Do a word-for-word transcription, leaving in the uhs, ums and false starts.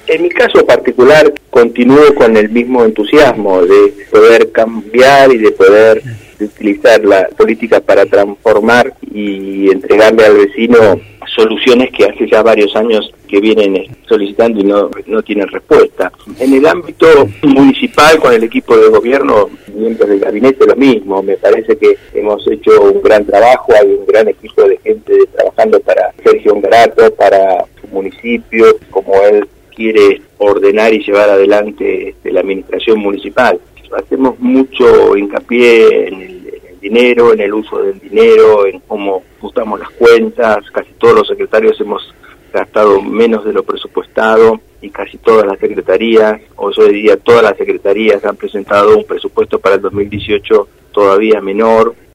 En mi caso particular, continúo con el mismo entusiasmo de poder cambiar y de poder utilizar la política para transformar y entregarle al vecino soluciones que hace ya varios años que vienen solicitando y no, no tienen respuesta. En el ámbito municipal, con el equipo de gobierno, miembros del gabinete, lo mismo. Me parece que hemos hecho un gran trabajo, hay un gran equipo de gente trabajando para Sergio Ngarato, para su municipio, como él quiere ordenar y llevar adelante este, la administración municipal. Hacemos mucho hincapié en el, en el dinero, en el uso del dinero, en cómo ajustamos las cuentas. Casi todos los secretarios hemos gastado menos de lo presupuestado y casi todas las secretarías, o yo diría todas las secretarías, han presentado un presupuesto para el dos mil dieciocho todavía menor.